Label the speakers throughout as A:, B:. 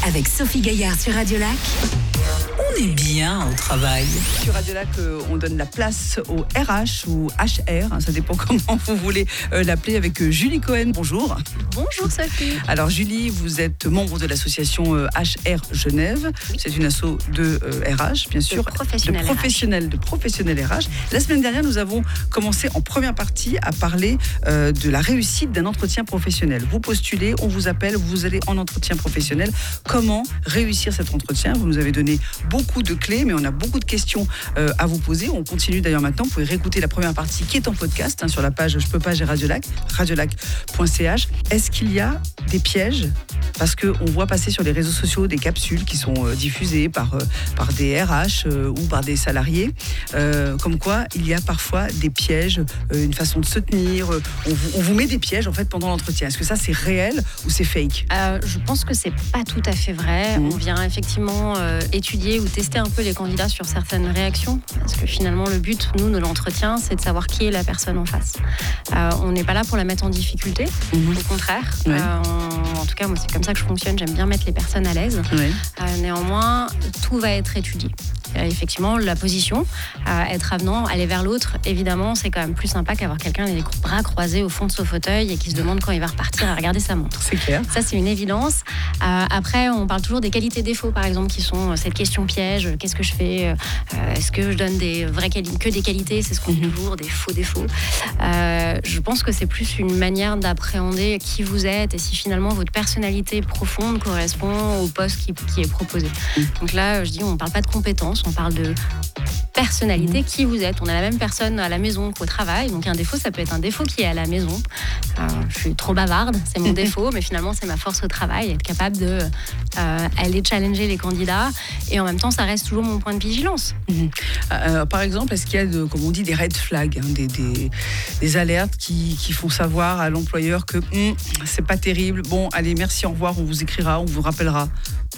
A: avec Sophie Gaillard sur Radio Lac. On est bien au travail.
B: Sur Radio Lac, on donne la place au RH ou HR, ça dépend comment vous voulez l'appeler, avec Julie Cohen. Bonjour.
C: Bonjour Sophie.
B: Alors Julie, vous êtes membre de l'association HR Genève. Oui. C'est une asso de RH, bien sûr. De professionnels RH. La semaine dernière, nous avons commencé en première partie à parler de la réussite d'un entretien professionnel. Vous postulez, on vous appelle, vous allez en entretien professionnel. Comment réussir cet entretien ? Vous nous avez donné beaucoup de clés, mais on a beaucoup de questions à vous poser. On continue d'ailleurs maintenant. Vous pouvez réécouter la première partie qui est en podcast sur la page Je peux pas, j'ai Radio Lac, radiolac.ch. Est-ce qu'il y a des pièges ? Parce qu'on voit passer sur les réseaux sociaux des capsules qui sont diffusées par des RH ou par des salariés, comme quoi il y a parfois des pièges, une façon de se tenir. On vous met des pièges en fait pendant l'entretien. Est-ce que ça c'est réel ou c'est fake ?
C: Je pense que c'est pas tout à fait vrai. On vient effectivement étudier ou tester un peu les candidats sur certaines réactions, parce que finalement le but, nous, de l'entretien, c'est de savoir qui est la personne en face. On n'est pas là pour la mettre en difficulté, au contraire.
B: Ouais.
C: En tout cas, moi, c'est comme ça que je fonctionne. J'aime bien mettre les personnes à l'aise.
B: Ouais.
C: Néanmoins, tout va être étudié. Effectivement, la position, être avenant, aller vers l'autre, évidemment, c'est quand même plus sympa qu'avoir quelqu'un les bras croisés au fond de son fauteuil et qui se demande quand il va repartir à regarder sa montre.
B: C'est clair.
C: Ça, c'est une évidence. Après, on parle toujours des qualités-défauts, par exemple, qui sont cette question piège. Qu'est-ce que je fais ? Est-ce que je donne que des qualités ? C'est ce qu'on dit toujours, des faux défauts. Je pense que c'est plus une manière d'appréhender qui vous êtes et si finalement votre personnalité profonde correspond au poste qui est proposé. Donc là, je dis, on ne parle pas de compétences, on parle de personnalité, qui vous êtes. On a la même personne à la maison qu'au travail. Donc un défaut, ça peut être un défaut qui est à la maison. Je suis trop bavarde, c'est mon défaut, mais finalement, c'est ma force au travail, être capable de aller challenger les candidats. Et en même temps, ça reste toujours mon point de vigilance.
B: Par exemple, est-ce qu'il y a, comme on dit, des red flags, des alertes qui font savoir à l'employeur que c'est pas terrible. Bon, allez, merci, au revoir, on vous écrira, on vous rappellera.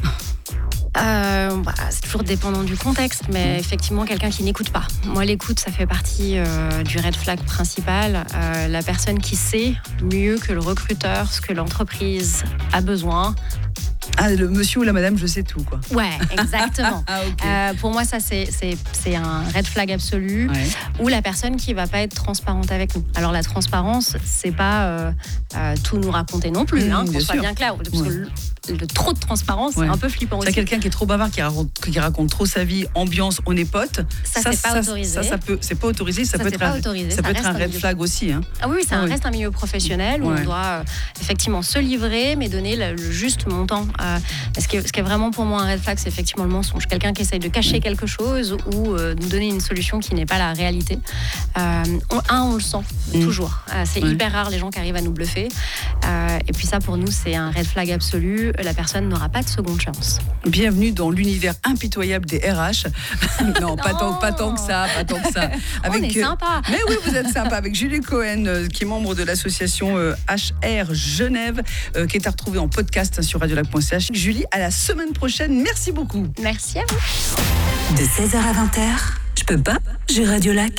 C: C'est toujours dépendant du contexte, mais effectivement, quelqu'un qui n'écoute pas. Moi, l'écoute, ça fait partie du red flag principal. La personne qui sait mieux que le recruteur ce que l'entreprise a besoin.
B: Le monsieur ou la madame, je sais tout, quoi.
C: Ouais, exactement.
B: Okay.
C: Pour moi, ça, c'est un red flag absolu.
B: Ouais.
C: Ou la personne qui va pas être transparente avec nous. Alors, la transparence, c'est pas tout nous raconter non plus, qu'on soit bien clair. Parce que le trop de transparence, c'est un peu flippant aussi.
B: C'est quelqu'un qui est trop bavard, qui raconte trop sa vie, ambiance, on est potes.
C: Ça, c'est pas autorisé.
B: C'est pas autorisé. Ça peut être un red flag aussi. Hein.
C: Ah oui, ça reste un milieu professionnel où on doit effectivement se livrer, mais donner le juste montant. Ce qui est vraiment pour moi un red flag, c'est effectivement le mensonge. Quelqu'un qui essaye de cacher quelque chose ou nous donner une solution qui n'est pas la réalité. On le sent toujours. C'est hyper rare les gens qui arrivent à nous bluffer. Et puis ça, pour nous, c'est un red flag absolu. La personne n'aura pas de seconde chance.
B: Bienvenue dans l'univers impitoyable des RH. Non, pas tant que ça.
C: On est sympa.
B: Mais oui, vous êtes sympa. Avec Julie Cohen, qui est membre de l'association HR Genève, qui est à retrouver en podcast sur radiolac.ch. Julie, à la semaine prochaine. Merci beaucoup.
C: Merci à vous.
A: De 16h à 20h, je peux pas, j'ai Radio Lac.